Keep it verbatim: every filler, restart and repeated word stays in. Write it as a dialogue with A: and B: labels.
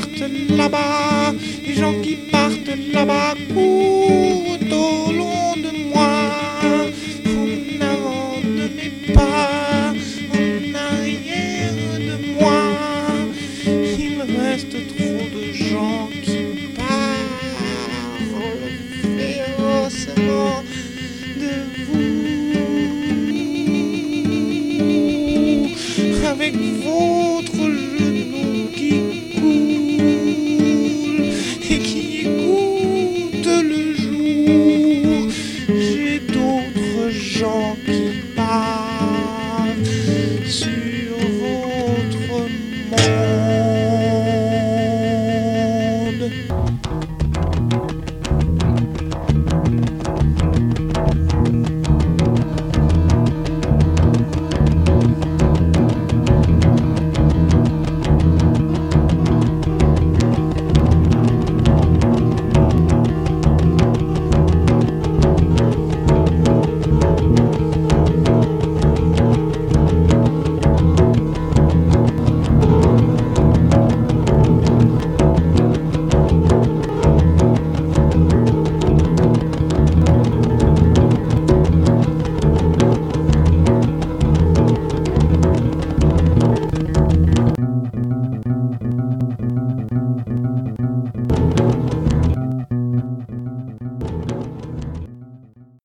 A: partent là-bas, les gens qui partent là-bas courent au long de moi, en avant de mes pas, en arrière de moi. Il reste trop de gens qui parlent férocement de vous. Avec vous